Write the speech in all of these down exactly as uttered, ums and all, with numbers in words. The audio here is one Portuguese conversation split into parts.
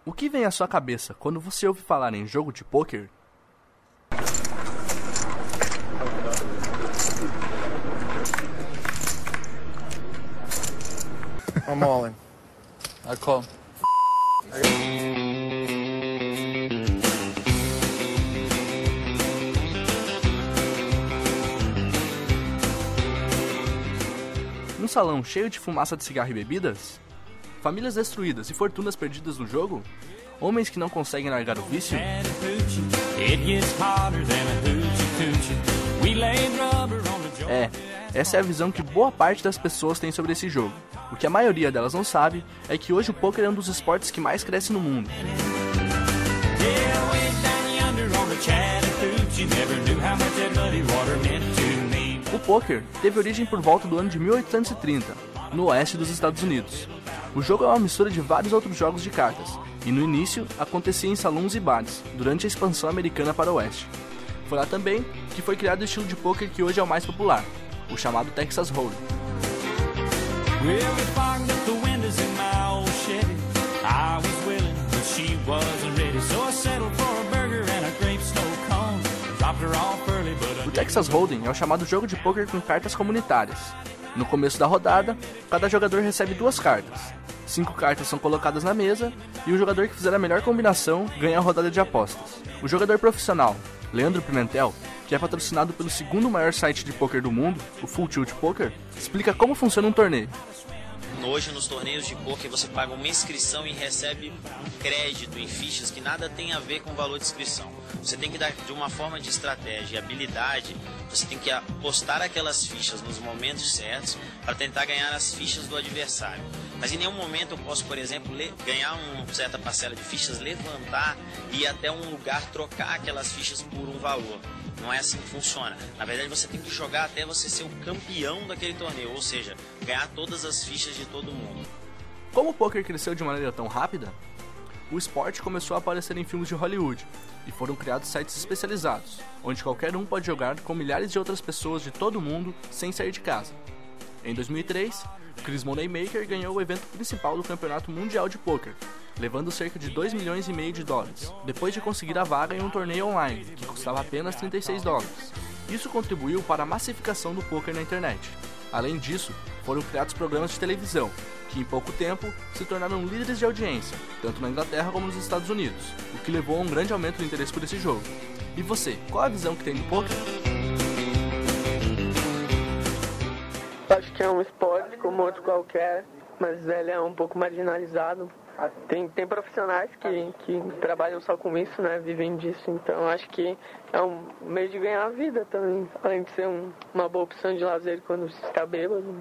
O que vem à sua cabeça quando você ouve falar em jogo de pôquer? I'm all in. I call. Um salão cheio de fumaça de cigarro e bebidas? Famílias destruídas e fortunas perdidas no jogo? Homens que não conseguem largar o vício? É, essa é a visão que boa parte das pessoas tem sobre esse jogo. O que a maioria delas não sabe é que hoje o poker é um dos esportes que mais cresce no mundo. O poker teve origem por volta do ano de mil oitocentos e trinta, no oeste dos Estados Unidos. O jogo é uma mistura de vários outros jogos de cartas, e no início acontecia em salões e bares, durante a expansão americana para o oeste. Foi lá também que foi criado o estilo de poker que hoje é o mais popular, o chamado Texas Hold'em. O Texas Hold'em é o chamado jogo de poker com cartas comunitárias. No começo da rodada, cada jogador recebe duas cartas. Cinco cartas são colocadas na mesa e o jogador que fizer a melhor combinação ganha a rodada de apostas. O jogador profissional, Leandro Pimentel, que é patrocinado pelo segundo maior site de poker do mundo, o Full Tilt Poker, explica como funciona um torneio. Hoje nos torneios de poker você paga uma inscrição e recebe um crédito em fichas que nada tem a ver com o valor de inscrição. Você tem que dar de uma forma de estratégia e habilidade, você tem que apostar aquelas fichas nos momentos certos para tentar ganhar as fichas do adversário. Mas em nenhum momento eu posso, por exemplo, ganhar uma certa parcela de fichas, levantar e ir até um lugar trocar aquelas fichas por um valor. Não é assim que funciona. Na verdade, você tem que jogar até você ser o campeão daquele torneio, ou seja, ganhar todas as fichas de todo mundo. Como o poker cresceu de maneira tão rápida? O esporte começou a aparecer em filmes de Hollywood e foram criados sites especializados, onde qualquer um pode jogar com milhares de outras pessoas de todo o mundo sem sair de casa. Em dois mil e três, Chris Moneymaker ganhou o evento principal do Campeonato Mundial de Poker, levando cerca de dois milhões e meio de dólares, depois de conseguir a vaga em um torneio online, que custava apenas trinta e seis dólares. Isso contribuiu para a massificação do poker na internet. Além disso, foram criados programas de televisão, que em pouco tempo se tornaram líderes de audiência, tanto na Inglaterra como nos Estados Unidos, o que levou a um grande aumento do interesse por esse jogo. E você, qual a visão que tem do poker? Acho que é um esporte como outro qualquer, mas ele é um pouco marginalizado. Tem, tem profissionais que, que trabalham só com isso, né, vivem disso, então acho que é um meio de ganhar a vida também, além de ser um, uma boa opção de lazer quando se está bêbado.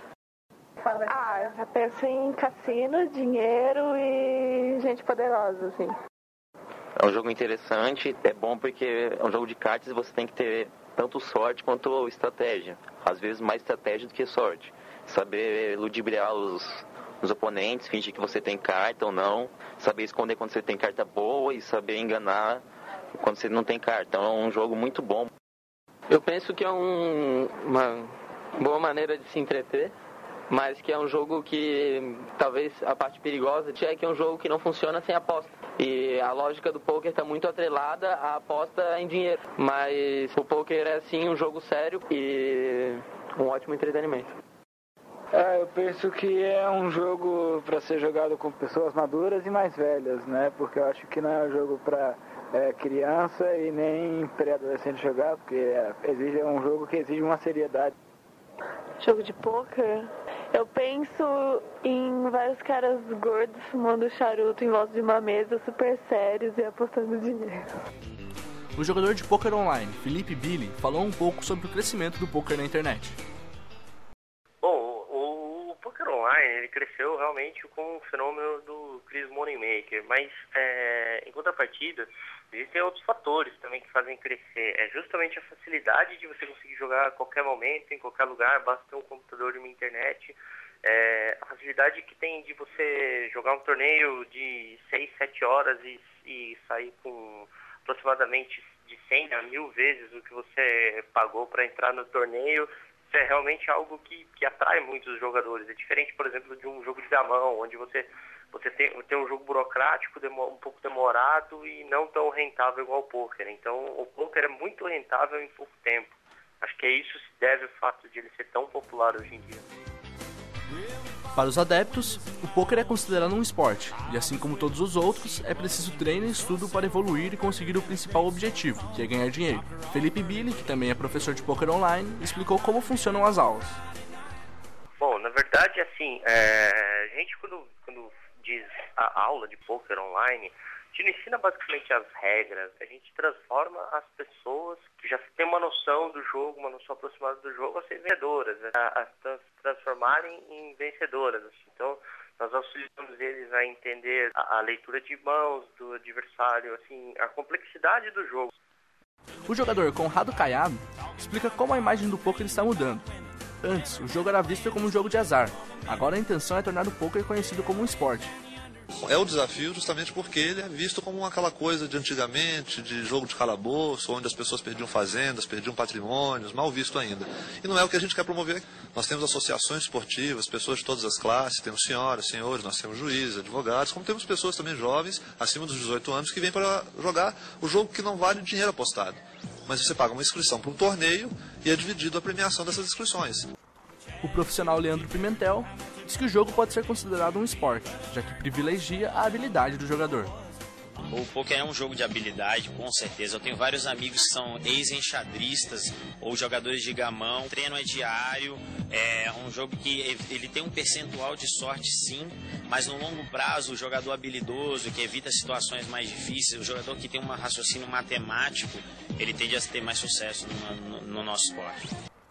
Ah, eu já penso em cassino, dinheiro e gente poderosa, assim. É um jogo interessante, é bom porque é um jogo de cartas e você tem que ter tanto sorte quanto estratégia. Às vezes mais estratégia do que sorte. Saber ludibriar os, os oponentes, fingir que você tem carta ou não. Saber esconder quando você tem carta boa e saber enganar quando você não tem carta. Então é um jogo muito bom. Eu penso que é um, uma boa maneira de se entreter, mas que é um jogo que talvez a parte perigosa é que é um jogo que não funciona sem aposta. E a lógica do poker está muito atrelada à aposta em dinheiro. Mas o poker é sim um jogo sério e um ótimo entretenimento. É, eu penso que é um jogo para ser jogado com pessoas maduras e mais velhas, né? Porque eu acho que não é um jogo para é, criança e nem pré-adolescente jogar, porque é, exige, é um jogo que exige uma seriedade. Jogo de poker? Eu penso em vários caras gordos fumando charuto em volta de uma mesa, super sérios e apostando dinheiro. O jogador de poker online, Felipe Billy, falou um pouco sobre o crescimento do poker na internet. Bom, o, o poker online ele cresceu realmente com o fenômeno do Chris Moneymaker, mas é, em contrapartida, existem outros fatores também que fazem crescer. É justamente a facilidade de você conseguir jogar a qualquer momento, em qualquer lugar, basta ter um computador e uma internet. É, a facilidade que tem de você jogar um torneio de seis, sete horas e, e sair com aproximadamente de cem a mil vezes o que você pagou para entrar no torneio. Isso é realmente algo que, que atrai muitos jogadores. É diferente, por exemplo, de um jogo de gamão, onde você você tem, tem um jogo burocrático, um pouco demorado e não tão rentável igual o pôquer. Então, o pôquer é muito rentável em pouco tempo. Acho que é isso que se deve ao fato de ele ser tão popular hoje em dia. Para os adeptos, o pôquer é considerado um esporte, e assim como todos os outros, é preciso treino e estudo para evoluir e conseguir o principal objetivo, que é ganhar dinheiro. Felipe Billy, que também é professor de pôquer online, explicou como funcionam as aulas. Bom, na verdade, assim, é, a gente quando, quando diz a aula de pôquer online, a gente ensina basicamente as regras, a gente transforma as pessoas que já têm uma noção do jogo, uma noção aproximada do jogo, a ser vencedoras, a, a trans, transformarem em vencedoras. Assim. Então, nós auxiliamos eles a entender a, a leitura de mãos do adversário, assim, a complexidade do jogo. O jogador Conrado Caiado explica como a imagem do pôquer está mudando. Antes, o jogo era visto como um jogo de azar. Agora a intenção é tornar o pôquer conhecido como um esporte. É o desafio justamente porque ele é visto como aquela coisa de antigamente, de jogo de calabouço, onde as pessoas perdiam fazendas, perdiam patrimônios, mal visto ainda. E não é o que a gente quer promover. Nós temos associações esportivas, pessoas de todas as classes, temos senhoras, senhores, nós temos juízes, advogados, como temos pessoas também jovens, acima dos dezoito anos, que vêm para jogar o jogo que não vale dinheiro apostado. Mas você paga uma inscrição para um torneio e é dividido a premiação dessas inscrições. O profissional Leandro Pimentel diz que o jogo pode ser considerado um esporte, já que privilegia a habilidade do jogador. O poker é um jogo de habilidade, com certeza. Eu tenho vários amigos que são ex-enxadristas ou jogadores de gamão. O treino é diário, é um jogo que ele tem um percentual de sorte, sim, mas no longo prazo o jogador habilidoso, que evita situações mais difíceis, o jogador que tem um raciocínio matemático, ele tende a ter mais sucesso no, no, no nosso esporte.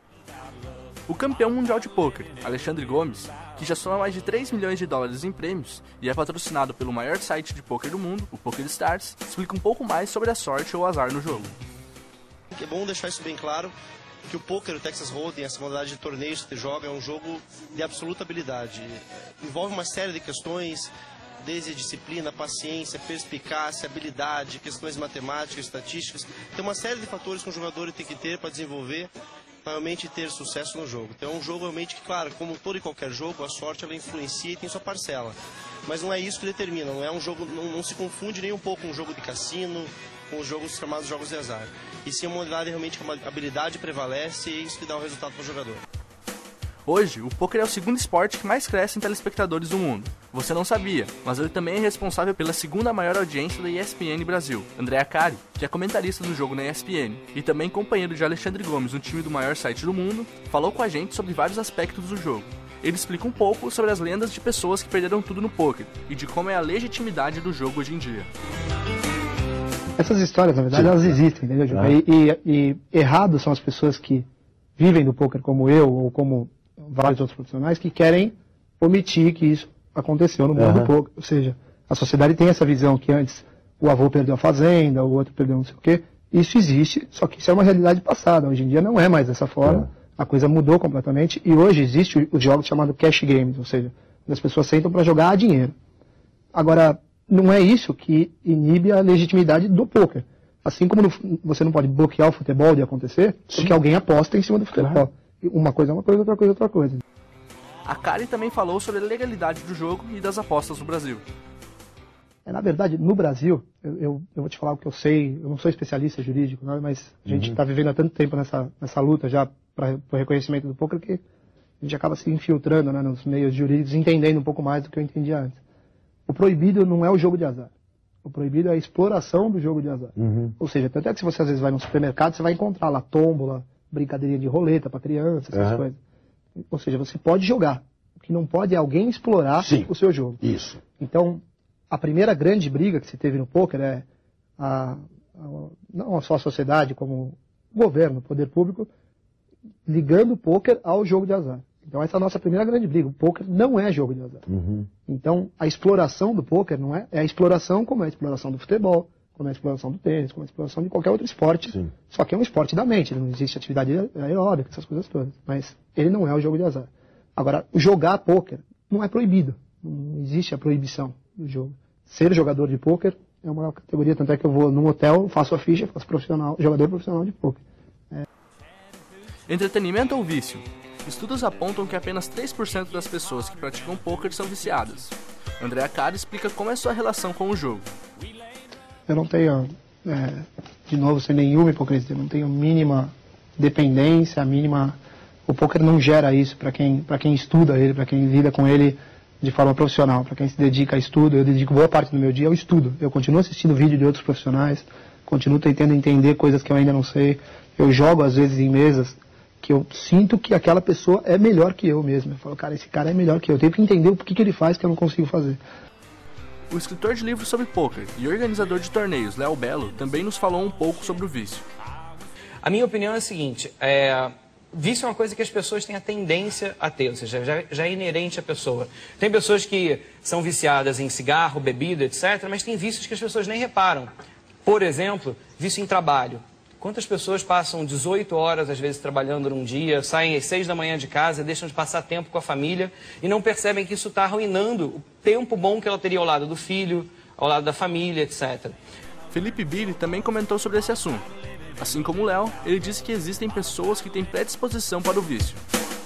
O campeão mundial de pôquer, Alexandre Gomes, que já soma mais de três milhões de dólares em prêmios e é patrocinado pelo maior site de pôquer do mundo, o PokerStars, explica um pouco mais sobre a sorte ou azar no jogo. É bom deixar isso bem claro, que o pôquer, o Texas Hold'em, essa modalidade de torneios que você joga, é um jogo de absoluta habilidade. Envolve uma série de questões, desde disciplina, paciência, perspicácia, habilidade, questões matemáticas, estatísticas. Tem uma série de fatores que um jogador tem que ter para desenvolver, para realmente ter sucesso no jogo. Então é um jogo realmente que, claro, como todo e qualquer jogo, a sorte ela influencia e tem sua parcela. Mas não é isso que determina, não é um jogo, não, não se confunde nem um pouco com um jogo de cassino, com os jogos chamados jogos de azar. E sim uma modalidade realmente que a habilidade prevalece e é isso que dá o resultado para o jogador. Hoje, o pôquer é o segundo esporte que mais cresce em telespectadores do mundo. Você não sabia, mas ele também é responsável pela segunda maior audiência da E S P N Brasil. André Acari, que é comentarista do jogo na E S P N e também companheiro de Alexandre Gomes no time do maior site do mundo, falou com a gente sobre vários aspectos do jogo. Ele explica um pouco sobre as lendas de pessoas que perderam tudo no pôquer e de como é a legitimidade do jogo hoje em dia. Essas histórias, na verdade, Sim. elas existem, entendeu, Gil? Ah. E, e, e errados são as pessoas que vivem do pôquer como eu ou como vários outros profissionais que querem omitir que isso aconteceu no mundo uhum. do pôquer. Ou seja, a sociedade tem essa visão que antes o avô perdeu a fazenda, o outro perdeu não sei o quê. Isso existe, só que isso é uma realidade passada. Hoje em dia não é mais dessa forma. Uhum. A coisa mudou completamente e hoje existe os jogos chamados cash games, ou seja, as pessoas sentam para jogar a dinheiro. Agora, não é isso que inibe a legitimidade do pôquer. Assim como no, você não pode bloquear o futebol de acontecer, Sim. porque alguém aposta em cima do futebol. Claro. Uma coisa é uma coisa, outra coisa é outra coisa. A Kari também falou sobre a legalidade do jogo e das apostas no Brasil. É, na verdade, no Brasil, eu, eu, eu vou te falar o que eu sei, eu não sou especialista jurídico, né, mas a gente está uhum. vivendo há tanto tempo nessa, nessa luta já para o reconhecimento do pôquer que a gente acaba se infiltrando, né, nos meios jurídicos, entendendo um pouco mais do que eu entendia antes. O proibido não é o jogo de azar. O proibido é a exploração do jogo de azar. Uhum. Ou seja, tanto é que se você às vezes vai no supermercado, você vai encontrar lá tómbola, brincadeirinha de roleta para criança, essas uhum. coisas. Ou seja, você pode jogar. O que não pode é alguém explorar Sim, o seu jogo. Isso. Então, a primeira grande briga que se teve no pôquer é a, a, não só a sociedade, como o governo, o poder público, ligando o pôquer ao jogo de azar. Então essa é a nossa primeira grande briga. O pôquer não é jogo de azar. Uhum. Então a exploração do pôquer não é, é a exploração como é a exploração do futebol, como é a exploração do tênis, como é a exploração de qualquer outro esporte. Sim. Só que é um esporte da mente, não existe atividade aeróbica, essas coisas todas. Mas ele não é o jogo de azar. Agora, jogar pôquer não é proibido. Não existe a proibição do jogo. Ser jogador de pôquer é uma categoria, tanto é que eu vou num hotel, faço a ficha, faço profissional, jogador profissional de pôquer. É. Entretenimento ou vício? Estudos apontam que apenas três por cento das pessoas que praticam poker são viciadas. Andrea Cara explica como é sua relação com o jogo. Eu não tenho, é, de novo, sem nenhuma hipocrisia, não tenho mínima dependência, a mínima... O poker não gera isso para quem, para quem estuda ele, para quem lida com ele de forma profissional, para quem se dedica a estudo. Eu dedico boa parte do meu dia ao estudo. Eu continuo assistindo vídeo de outros profissionais, continuo tentando entender coisas que eu ainda não sei. Eu jogo, às vezes, em mesas que eu sinto que aquela pessoa é melhor que eu mesmo. Eu falo, cara, esse cara é melhor que eu. Eu tenho que entender o que, que ele faz que eu não consigo fazer. O escritor de livros sobre poker e organizador de torneios, Léo Belo, também nos falou um pouco sobre o vício. A minha opinião é a seguinte, é... vício é uma coisa que as pessoas têm a tendência a ter, ou seja, já, já é inerente à pessoa. Tem pessoas que são viciadas em cigarro, bebida, etcétera, mas tem vícios que as pessoas nem reparam. Por exemplo, vício em trabalho. Quantas pessoas passam dezoito horas, às vezes, trabalhando num dia, saem às seis da manhã de casa, deixam de passar tempo com a família e não percebem que isso está arruinando o tempo bom que ela teria ao lado do filho, ao lado da família, etcétera. Felipe Billy também comentou sobre esse assunto. Assim como o Léo, ele disse que existem pessoas que têm predisposição para o vício.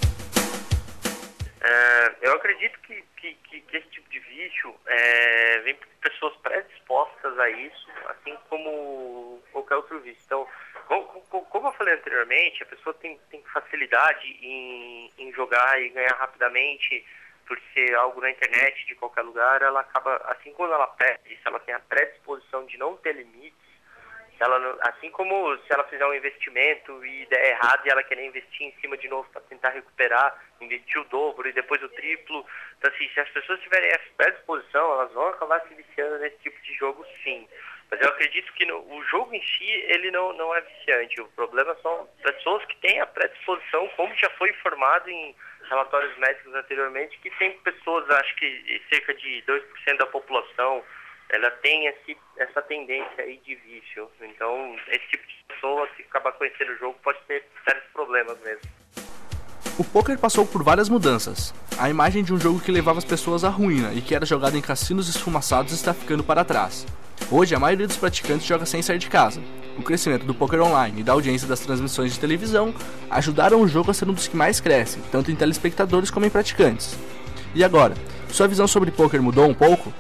É, eu acredito que, que, que, que esse tipo de vício é, vem por pessoas predispostas a isso, assim como qualquer outro vício. Então, como, como eu falei anteriormente, a pessoa tem, tem facilidade em, em jogar e ganhar rapidamente por ser algo na internet, de qualquer lugar. Ela acaba, assim como ela perde, se ela tem a predisposição de não ter limites, ela, assim como se ela fizer um investimento e der errado e ela querer investir em cima de novo para tentar recuperar, investir o dobro e depois o triplo. Então, assim, se as pessoas tiverem essa predisposição, elas vão acabar se viciando nesse tipo de jogo, sim. Mas eu acredito que no, o jogo em si, ele não, não é viciante. O problema são pessoas que têm a predisposição, como já foi informado em relatórios médicos anteriormente, que tem pessoas, acho que cerca de dois por cento da população, ela tem esse, essa tendência aí de vício. Então, esse tipo de pessoa, se acabar conhecendo o jogo, pode ter sérios problemas mesmo. O poker passou por várias mudanças. A imagem de um jogo que levava as pessoas à ruína e que era jogado em cassinos esfumaçados está ficando para trás. Hoje, a maioria dos praticantes joga sem sair de casa. O crescimento do poker online e da audiência das transmissões de televisão ajudaram o jogo a ser um dos que mais cresce, tanto em telespectadores como em praticantes. E agora, sua visão sobre poker mudou um pouco?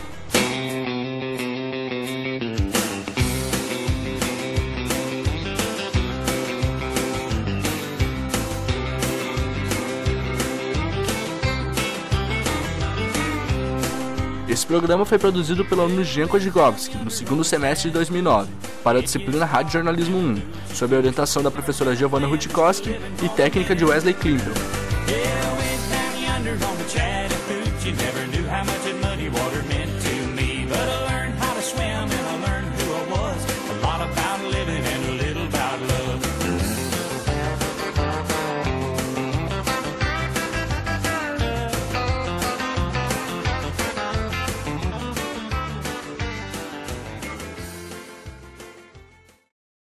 Esse programa foi produzido pelo aluno Jean Kozhigovski no segundo semestre de dois mil e nove, para a disciplina Rádio Jornalismo um, sob a orientação da professora Giovanna Rutkowski e técnica de Wesley Klimpel.